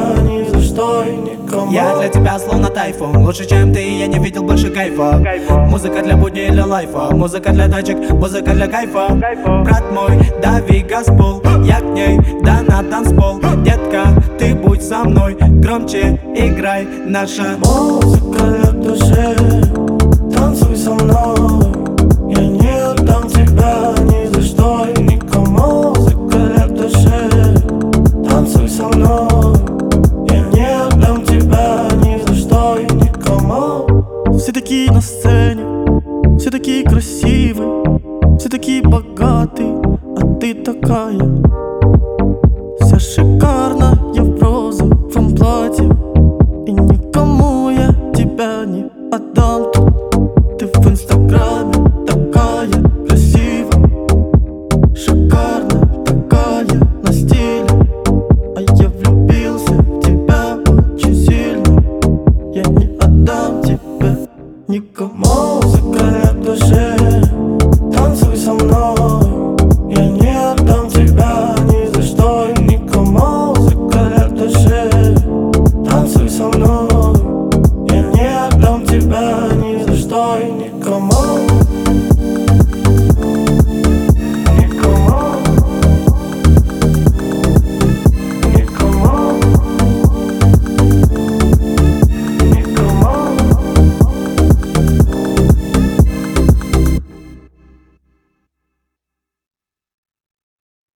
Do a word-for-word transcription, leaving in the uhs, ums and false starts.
ни за что и никому. Я для тебя словно тайфун, лучше чем ты, я не видел больше кайфа. Музыка для будни или лайфа, музыка для тачек, музыка для кайфа. Брат мой, дави газпол, я к ней, да на танцпол. Детка, ты будь со мной, громче играй наша музыка для души. Танцуй со мной, я не отдам тебя.